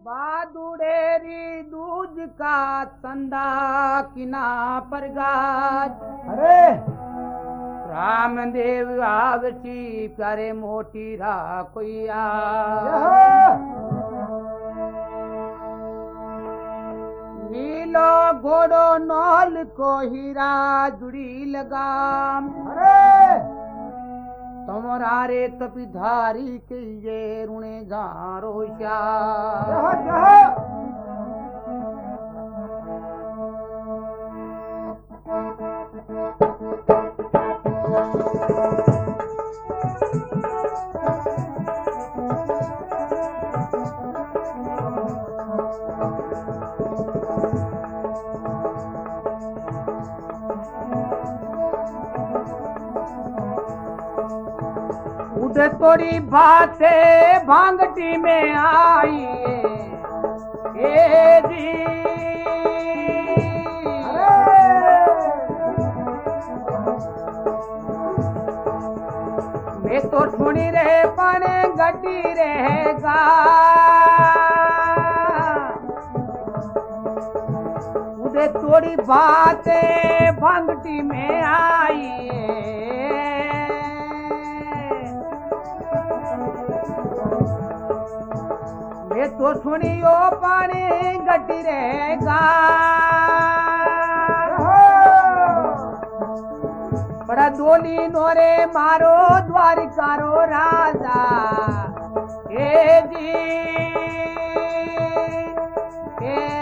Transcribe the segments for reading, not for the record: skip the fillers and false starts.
बादुड़ेरी दूज का संदा किना पर गाज। अरे रामदेव आवसी प्यारे मोटी राखोया। नीलो घोड़ो नौल को हीरा जुड़ी लगाम। अरे तमरा रे तपिधारी के ये रुणे जारो श्या। उधे तोरी बातें भांगटी में आई ए जी। मैं तो सुनी रहे पाने गड्डी रहेगा। उधे तोरी बातें भांगटी में आई। ये तो सुनियो पानी गड्डी रहेगा। बड़ा दोली नोरे मारो द्वारिकारो राजा ए जी ए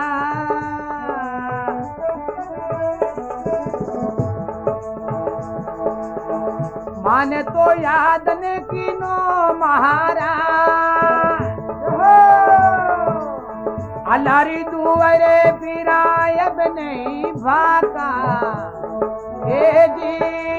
माने तो याद ने कीनो महाराज। अलारी दुआरे फिरायब नहीं भाका ए जी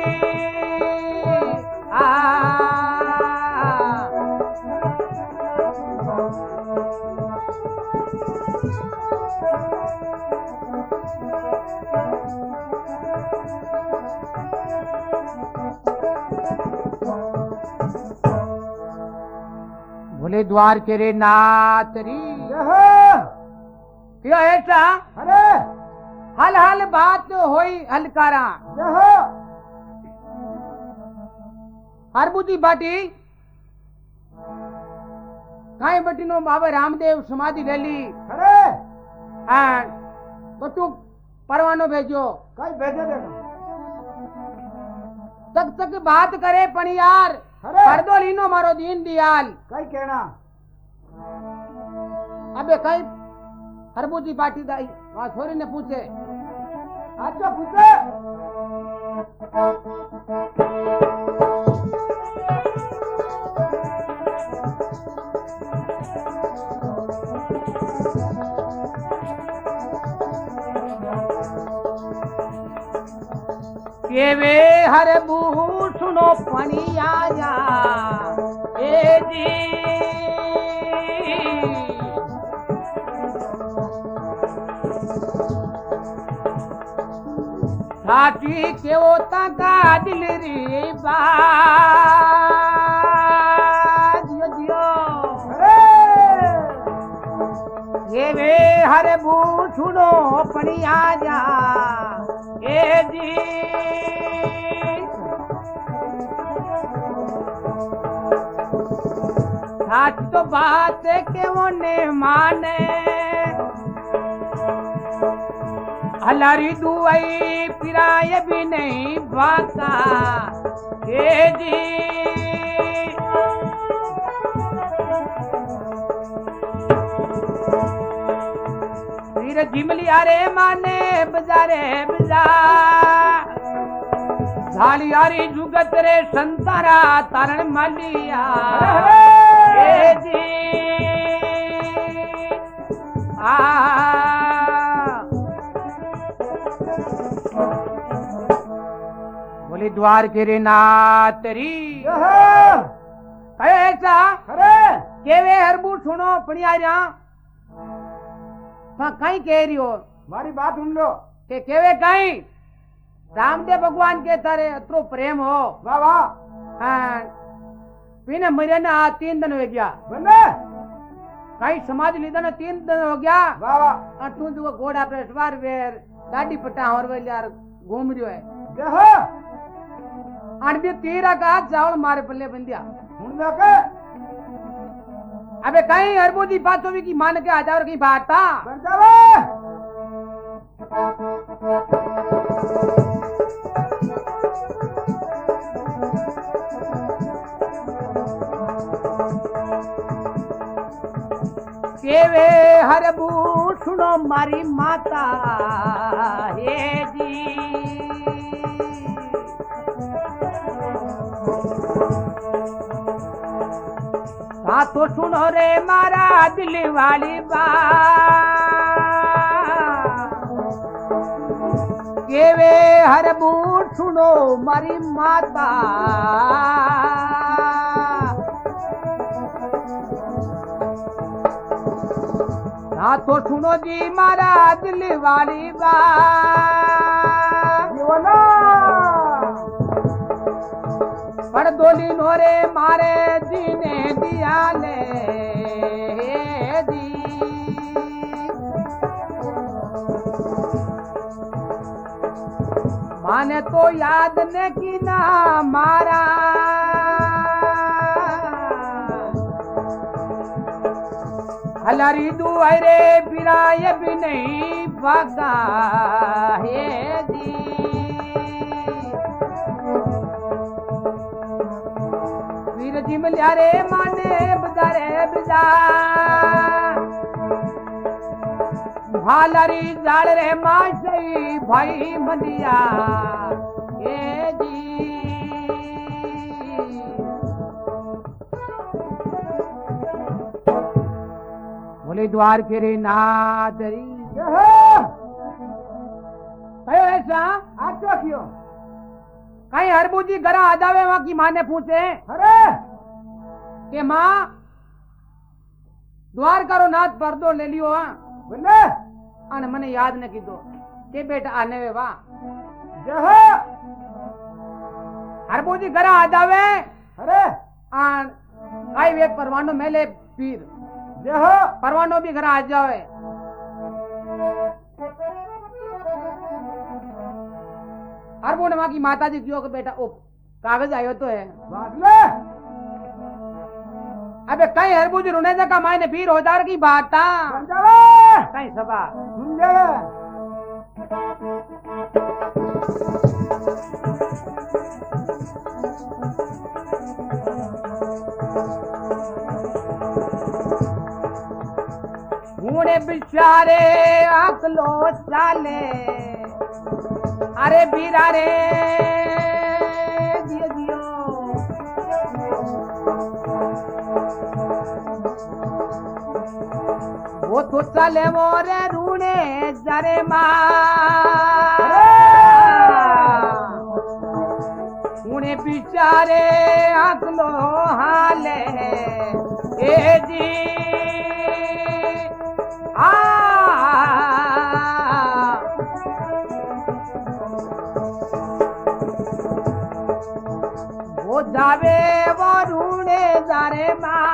भोले द्वार के रे नातरी क्यों ऐसा। अरे हल हल बात होई हलकारा हरबुदी बाटी काई बटीनो बाबा रामदेव समाधि गली। अरे हाँ तो तू परवानो भेजो। कई भेजे देखो तक तक बात करे पण यार अरे कर दो लीनो मारो दीन दयाल। कई कहना अबे कई हरबुदी बाटी दाई वहां छोरी ने पूछे। अच्छा पूछे के वे हर बू सुनो पनी आया ए जी। साथी के वो तका दिल री बात दियो दियो। ये वे हर बू सुनो पनी आजा ए जी। साच तो बात के वो ने माने हलारी दुआई पिराए भी नहीं भाका ए जी। फिर जिमली अरे माने बजारे बजा झाली यारी जुगत रे संतारा तारण मालिया ए जी बोली द्वार के रे नातरी ऐसा। अरे केवे हरबू सुनो पणियारा कहीं कह रही हो मारी बात सुन लो के केवे कहीं रामदेव भगवान के तारे अतरो प्रेम हो। वाह वाह हाँ पीने मरे ना 3 दिन हो गया बने कहीं समाज लीधा ना 3 दिन हो गया वाह वाह और तू जो घोड़ा पर सवार वेर गाड़ी पटा और वे यार घूम रियो है जय हो अनबी तीरा का चावल मारे पल्ले बंदिया हुन देखे अबे कहीं हरबूजी पाचोवी की मान के आ जाओ कहीं बात था बन जावे केवे हरबू सुनो मारी माता हे जी हाँ तो सुनो रे मारा दिल वाली बात केवे हरबू सुनो मारी माता हाँ तो सुनो जी मारा दिल वाली बात जीवना पर दोली नोरे मारे जीने दिया ले जी माने तो याद ने की ना मारा हलारी दुआरे बिराय भी नहीं भागा है जी वीर जी मिल्यारे माने बजारे बजा हालारी जाल रे मासई भाई मदिया हे जी बोले द्वार फेरे नादरी जय हो कहो ऐसा आचो कियो कहीं हरबूजी घरा आ जावे वहां की माँ ने पूछे अरे कि माँ द्वार करो नाथ पर्दो ले लियो हाँ बोले अन मने याद न की दो के बेटा आने वे वाह जय हो हरबूजी घरा आ जावे अरे आन आई वे परवानो मेले पीर जय हो परवानो भी घरा आ जावे हरबू ने वहां की माता जी क्यों के बेटा ओ कागज आयो तो है बादले अबे कहीं हरबूजी रोने का मायने पीर होदार की बात था बन जावे कहीं सभा सुन जावे मुड़े बिचारे आकलो चाले अरे बीरा रे दियो दियो वो तो चले मोरे रूने जरे मुड़े बिचारे आकलो हाले ए जी वो जावे वो रूणे जारे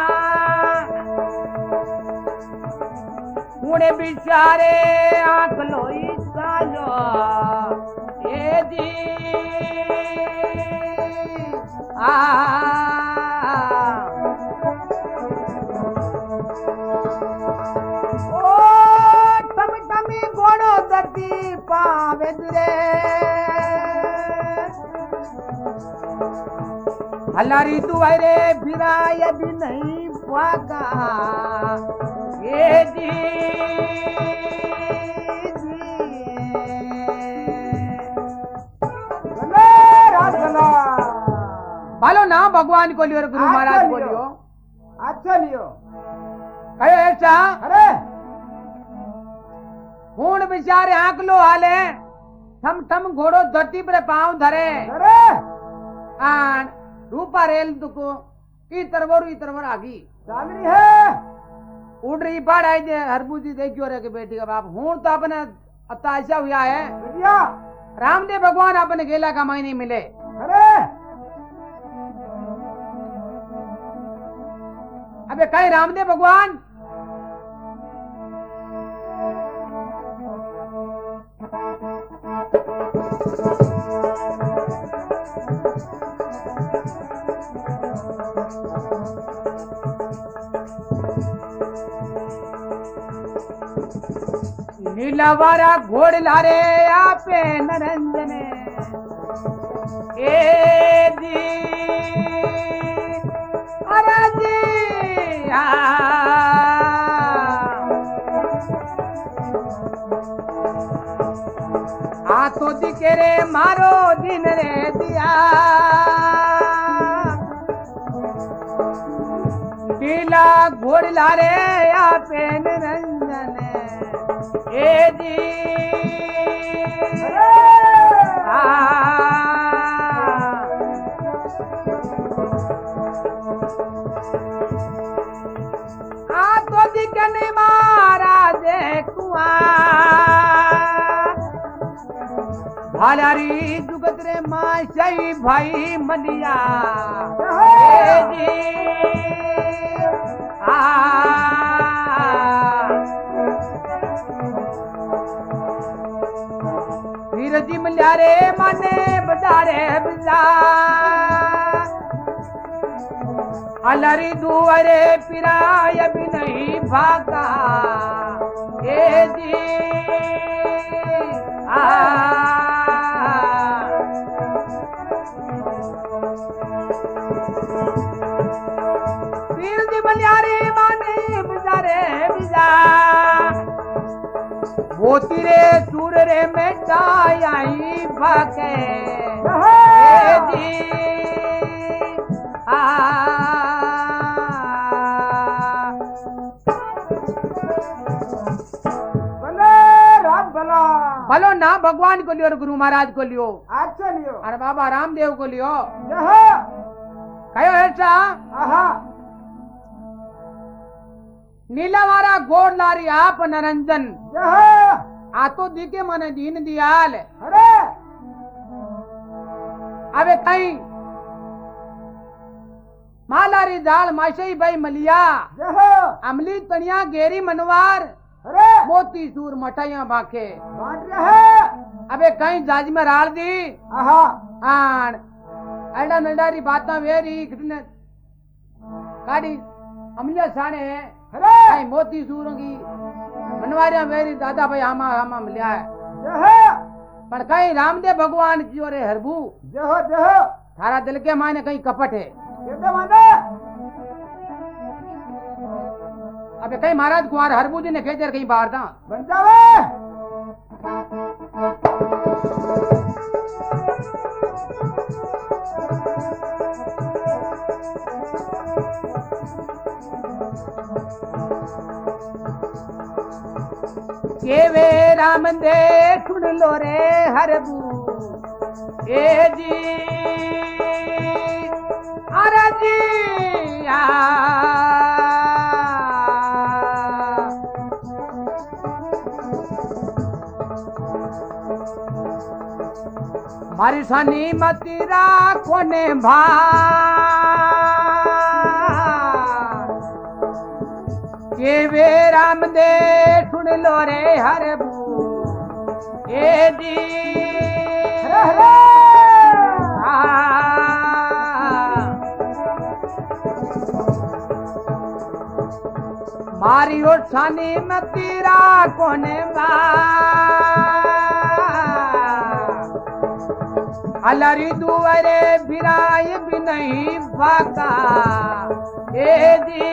मुड़े बिचारे आंख लोई सालो ए जी घोड़ो दर्दी पावे दुरे हलारी दुआरे बिराय भी नहीं पागा ये जी भालो ना भगवान को लियो गुरु महाराज को लियो अच्छा लियो कहो ऐसा अरे हूं बिचारे आंकलो हाले थम थम घोड़ो धरती पर पांव धरे अरे आन रूपा रेल तुको ई तरवरु ई तरवर आगी चाल रही है उड़ रही बाढ़ आई जे हरबूजी देखियो रे के बेटी का बाप हूं तो अपने अत्याशा हुआ है भैया रामदेव भगवान अपने गेला का मायने मिले अरे अबे कहीं रामदेव भगवान नीलावारा घोड़ लारे आपे नरंजने ए जी अरे जी आ तो दिखे रे मारो दिन रे दिया नीला घोड़ लारे आपे नरंजने ए जी तो दिकन महाराज कुआ भालारी जुगत रे माशाई भाई मलिया ए जी फिर जी मल्यारे माने बजारे बजा अलरी दुआरे पिराय भी नहीं भागा ए जी फिर जी मल्यारे माने बजारे बजा वो तेरे सूर रे में आई भागे ए जी भलो ना भगवान को लियो और गुरु महाराज को लियो अच्छा लियो अरे बाबा रामदेव को लियो जहाँ कहो ऐसा आहा नीलावारा गोड़ लारी आप नरंजन जहाँ आ तो दिखे मने दीन दियाल अरे अबे कहीं मालारी दाल माशई भाई मलिया जहाँ अमली तनिया गेरी मनवार अरे मोती सूर मठाइया बाके बांट रहे अबे कहीं जाज में राल दी आहा आन एडा नडारी बाता वेरी कितने काड़ी अमलिया साने अरे कहीं मोती सूरों की मनवारिया वेरी दादा भाई हामा हामा मिलिया है जहाँ पर कहीं रामदेव भगवान की ओर हरबू जहाँ जहाँ थारा दिल के मायने कहीं कपट है कहते माने अबे कहीं महाराज कुमार हरबू जी ने खेचर कहीं बाहर था बन जावे के वे राम दे सुन लो रे हरबू ए जी अरे जी मारी सानी मतीरा कोने भा के वे राम दे सुन लो रे हरबू ए जी मारी और सानी मतीरा कोने बा अलरी दुआरे बिराय भी नहीं भागा ए जी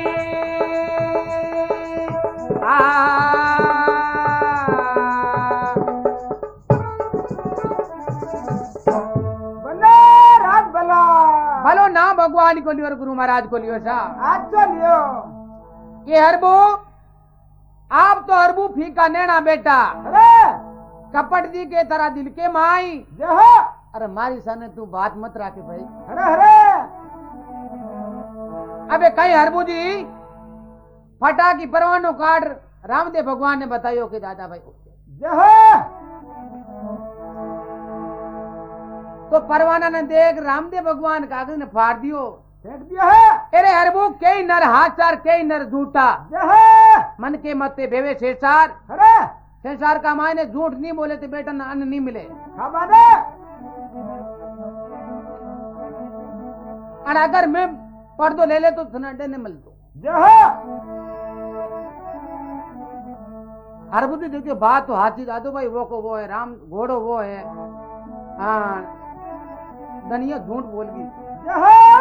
बने रात भला भलो ना भगवान को लियो और गुरु महाराज को लियो सा अच्छा लियो ये हरबू आप तो हरबू फीका नैना बेटा अरे कपट दी के तरह दिल के माई जहाँ अरे मारी साने तू बात मत राखे भाई अरे अरे अबे कहीं हरबू जी फटा की परवानो काट रामदेव भगवान ने बतायो कि दादा भाई जहाँ तो परवाना ने देख रामदेव भगवान कागज ने फाड़ दियो फेंक दिया है अरे हरबू कई नर हाचार कई नर झूठा जहाँ मन के मते भेवे शेषार अरे शेषार का मायने झूठ नहीं बोले तो बेटा ना अन्न नहीं मिले हमारे और अगर मैं पर्दो ले ले तो सनाडे ने मिल दो जय हो हर बुद्धि देखियो बात तो हाथी दादो भाई वो को वो है राम घोड़ो वो है हाँ दनिया झूठ बोल गई जय हो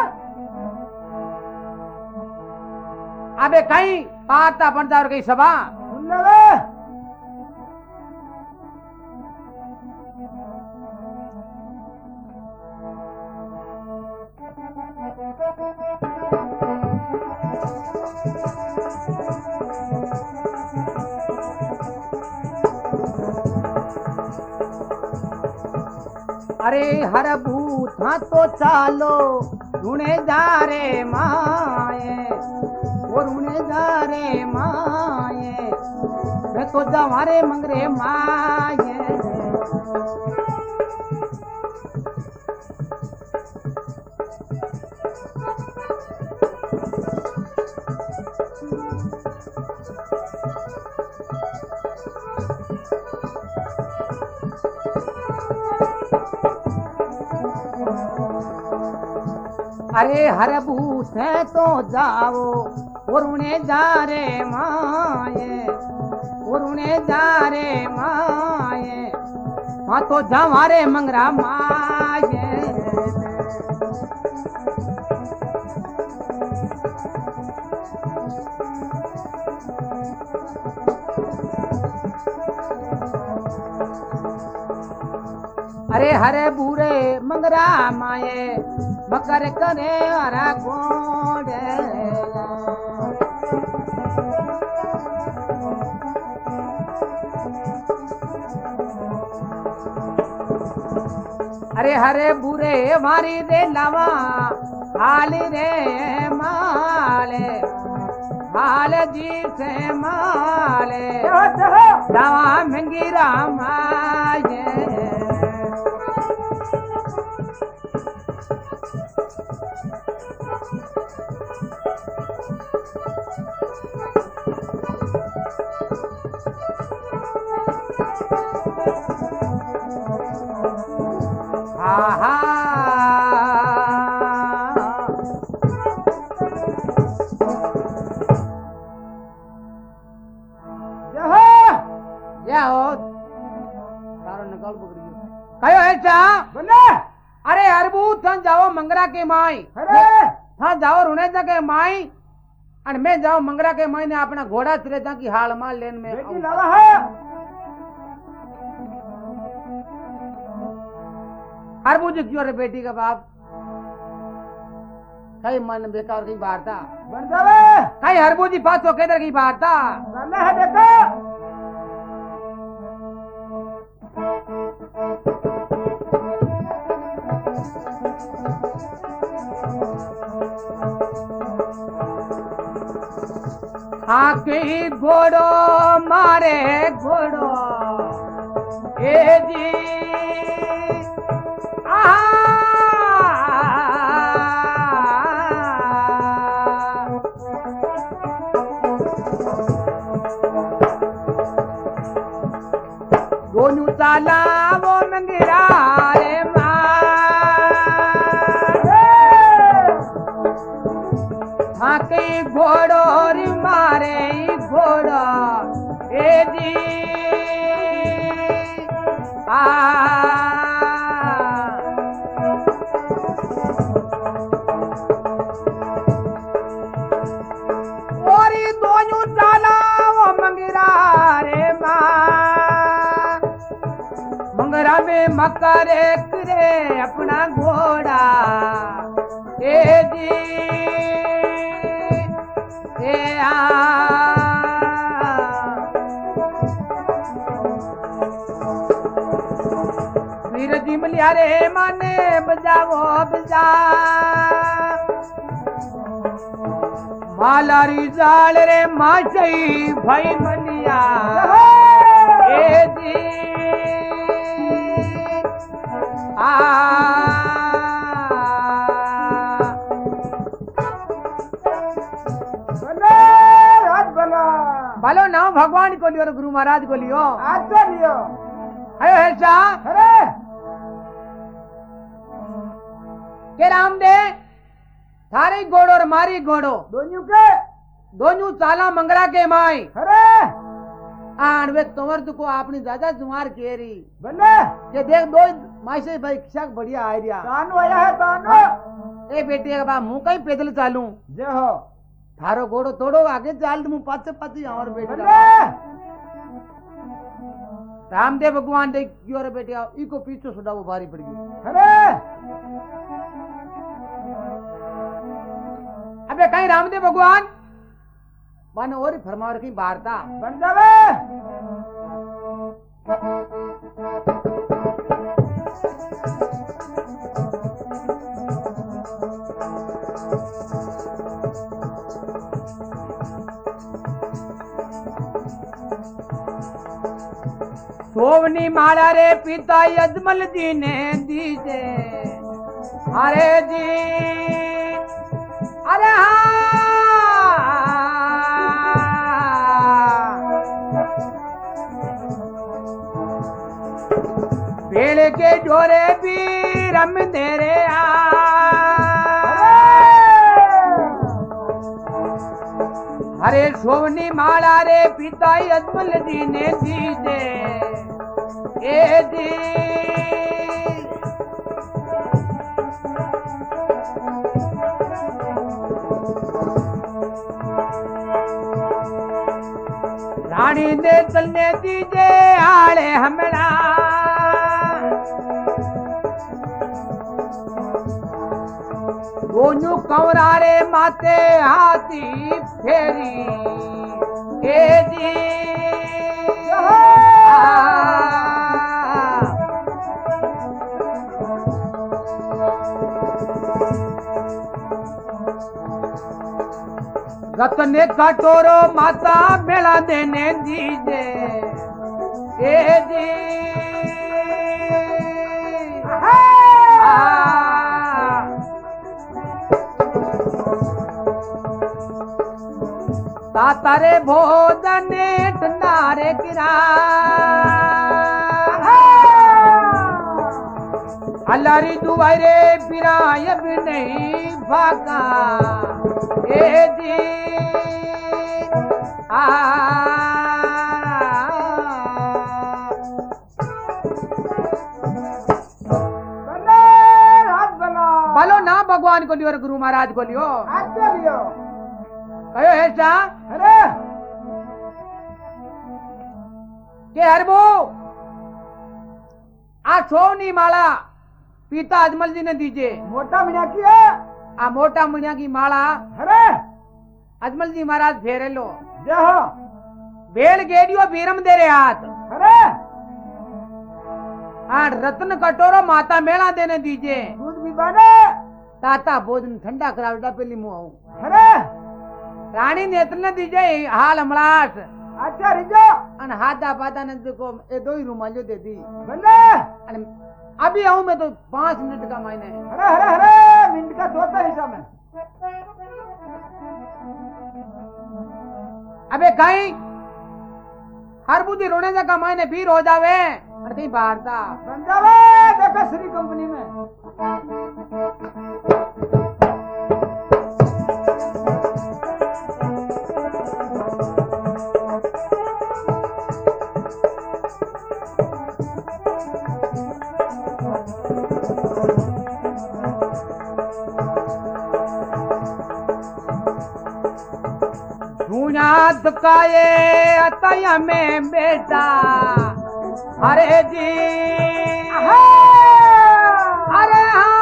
अबे कहीं पाता बनता और कहीं सभा सुन ले रे अरे हर बूथा तो चालो ढूंढे जा रे माए वो ढूंढे जा रे माए मैं तो जवारे मंगरे माए अरे हर बूथे तो जाओ उड़ने जा रे माए उड़ने जा रे माए हाँ तो जवारे मंगरा माए अरे हरे बूरे मंगरा माए मकर करे हरा गोड़े अरे हरे बुरे मारी दे लावा हाली रे माले हाल जी से माले जय हो लावा मंगी रामाये कयो ऐसा बने अरे अरबू थां जाओ मंगरा के माई अरे थां जाओ रुने के माई और मैं जाओ मंगरा के माई ने अपना घोड़ा चले जा की हाल माल लेन में बेटी लावा है अरबू जी क्यों रे बेटी का बाप कई मन बेकार की बात था बन जावे कई हरबू जी पास तो केदर की बात था करना है देखो आके घोड़ो मारे घोड़ो ए जी गोनू चाला वो मंगरा रे आके घोड़ो रे मारे घोड़ा ए जी ओरी दोनों चाला वो मंगरा रे मंगरा में मकर करे अपना घोड़ा ए जी वीर जी मिलिया रे माने बजावो बजा मालारी जाल रे माचई भाई मलिया ए जी बने राज बना भलो नाम भगवान को लियो और गुरु महाराज को लियो आज तो लियो अयो ऐसा अरे के राम दे थारी घोड़ो और मारी घोड़ो दोनों के दोनों चाला मंगरा के माई अरे आन वे तोवर को आपनी दादा जुमार केरी बल्ले के देख दो माई से भाई शक बढ़िया आइडिया तानो आया है तानो ए बेटी के बा मुंह कहीं पैदल चालू जय हो थारो घोड़ो तोड़ो आगे चाल तुम पाछे पाछे और बेटी बल्ले रामदेव भगवान दे क्यों रे बेटी आओ इको पीछे सुडावो भारी पड़ गई अरे अबे कहीं रामदेव भगवान माने और फरमावर की वार्ता बन जावे सोवनी माला रे पिता यजमल जी ने दीजे अरे जी अरे बेल के डोरे भी रम दे रे अरे सोवनी माला रे पिता यजमल जी ने दीजे ए जी रानी ने चलने दीजे आले हमरा दोनों कवरारे माते हाथी फेरी ए जी रतने कटोरो माता मेला देने दीजे ए जी तारे भोजन ठंडारे गिरा अल्लारी दुआरे बिराय भी नहीं भागा ए जी बल्ले हाथ बना बोलो ना भगवान को लियो और गुरु महाराज को लियो अच्छा लियो कहो है सा अरे के हरबो आ सोनी माला पिता अजमल जी ने दीजिए मोटा मिया की है आ मोटा मुनिया की माला अरे अजमल जी महाराज फेरे लो जय हो बेल गेडियो बीरम दे रे हाथ अरे आ रत्न कटोरो माता मेला देने दीजिए दूध भी बने ताता भोजन ठंडा करा बेटा पहली मुंह आऊं अरे रानी नेत्र ने दीजिए हाल हमलाट अच्छा रिजो अन हाथा पाता ने देखो ए दो ही रुमालियो दे दी बल्ले अन अभी आऊं मैं तो 5 मिनट का मायने अरे अरे अरे मिनट का चौथा हिस्सा में अबे कहीं हर बुद्धि रोने जा का मायने फिर हो जावे और कहीं बाहर था बन जावे देखो श्री कंपनी में धूनाथ का ये अतया में बेटा अरे जी अरे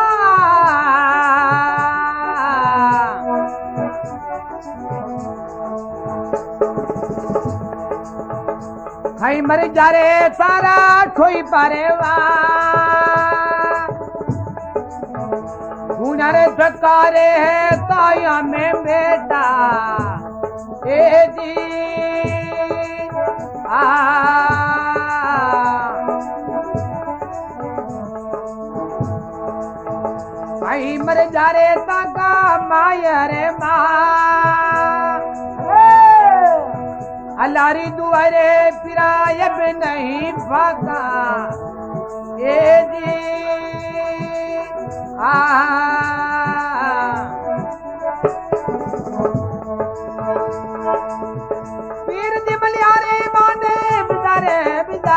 खाई मर जा रे सारा खोई पारे वा रे धकारे है ताया में बेटा ए जी आई मर जा रे ताका माया रे अलारी दुआरे पिरायब नहीं भागा ए जी पीर दी मलियारे माने बिदारे बिदा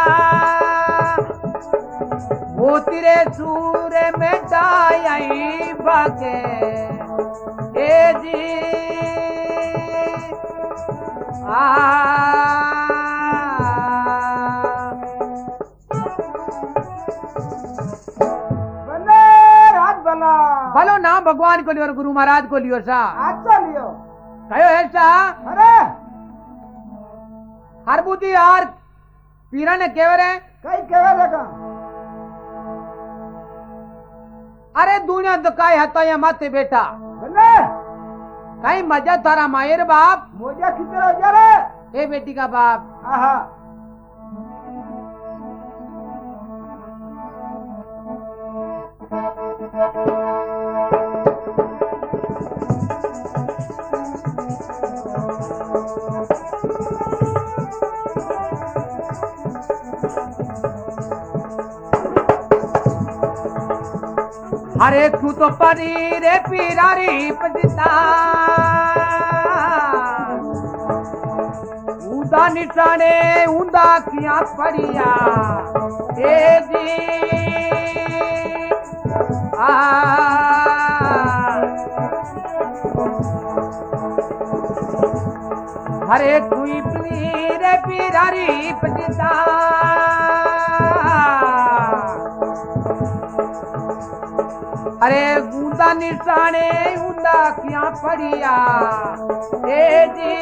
वो तेरे सूरे में डाई भागे ए जी बने रात बना भलो नाम भगवान को लियो और गुरु महाराज को लियो सा अच्छा लियो कहो ऐसा अरे हरबुदी यार पीरा ने केवर है कई केवे लगा अरे दुनिया तो काय हता या माते बेटा बने कहीं मजा थारा मायर बाप मोजा कितना हो जा रे ए बेटी का बाप आहा अरे तू तो परी रे पीरारी पजिता ऊदा निशाने ऊंदा किया पड़िया ए जी अरे तुई रे पीरारी पजिता अरे गूंदा निशाने ऊंदा क्या पड़िया ए जी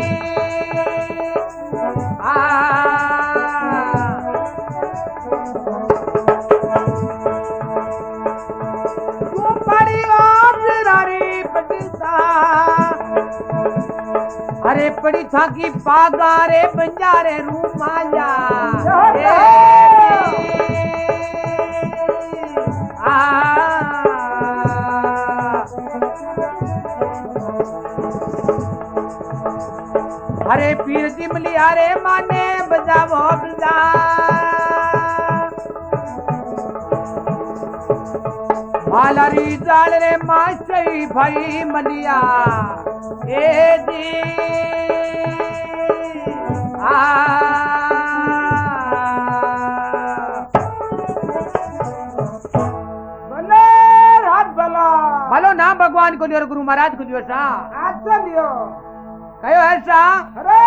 तू पड़ी रारी पटिसा अरे पड़ी था की पागारे बंजारे रूमाया अरे पीर दिमलिया रे माने बजावो बिजा मालारी जाल रे मासई भाई मलिया ए जी बने रात बना भलो नाम भगवान को लियो और गुरु महाराज को लियो सा अच्छा लियो कहो ऐसा अरे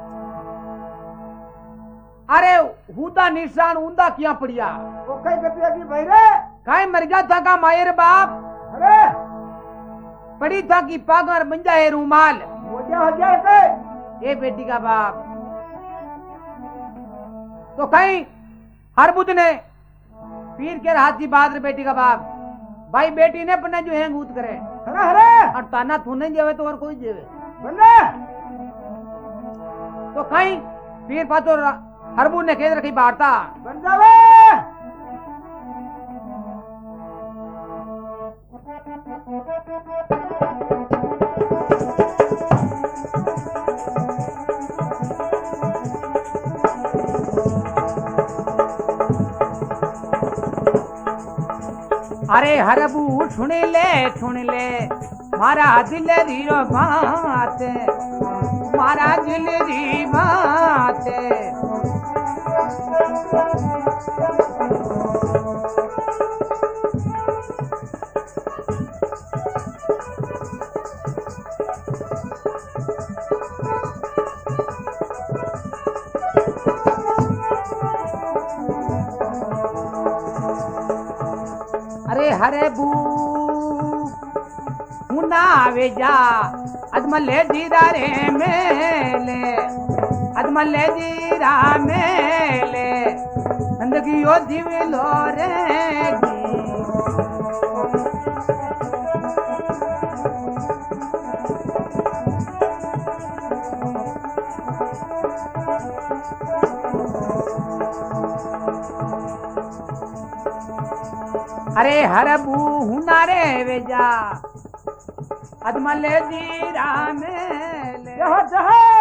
अरे हुदा निशान ऊंदा किया पड़िया वो कई गतिया की भाई रे काई मर गया था का मायर बाप अरे पड़ी था कि पागर बंजा है रूमाल मोजा हो जाए के ए बेटी का बाप तो कहीं हर बुध ने पीर के हाथी बहादुर बेटी का बाप भाई बेटी ने अपने जो है गूद करे अरे अरे और ताना तू नहीं जेवे तो और कोई जेवे बने तो कहीं पीर पातो हरबू ने खेद रखी बारता बन जावे अरे हरबू सुन ले मारा दिल रीरो बात मारा दिल री बात अरे हरे बू हुना वेजा अदमले जीरा रे मेले अदमले जीरा मेले जिंदगी यो जीव लो रेगी अरे हरबू हुना रे वेजा अदमले जीरा मेले जहाँ जहाँ